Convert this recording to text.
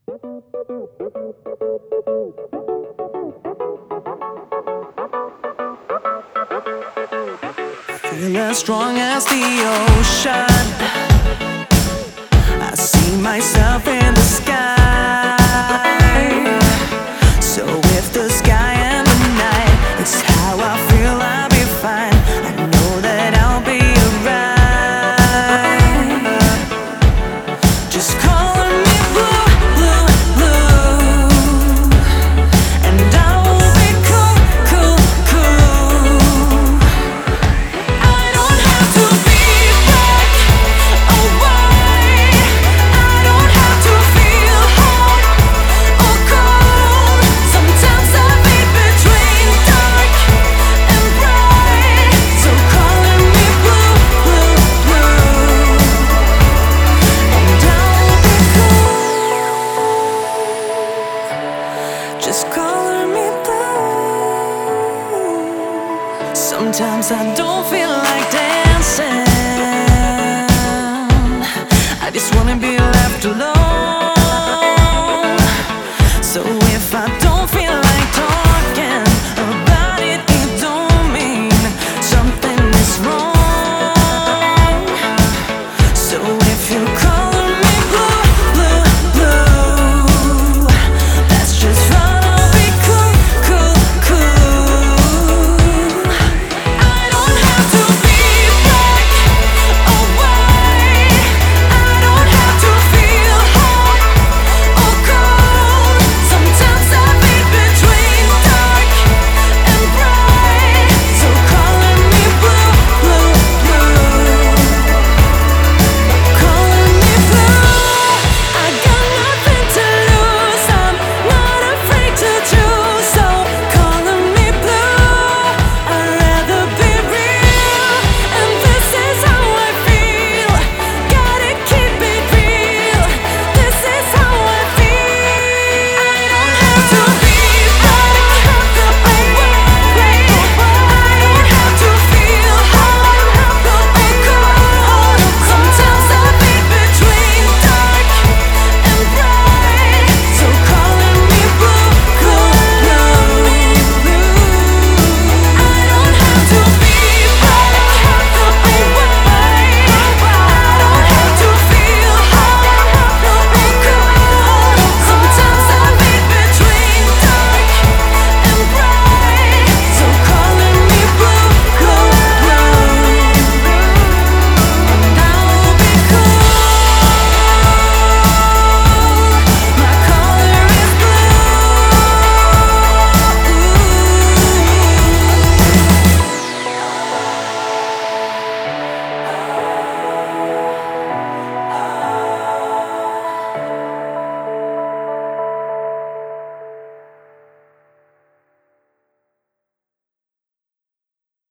Feel as strong as the ocean. I see myself in the sky. So if the sky and the night, it's how I feel, I'll be fine. I know that I'll be alright. Just call me blue, blue, blue, and I will be cool, cool, cool. I don't have to be black or white. I don't have to feel hot or cold. Sometimes I fade between dark and bright. So calling me blue, blue, blue, and I'll be cool. Just calling me blue. Sometimes I don't feel like dancing.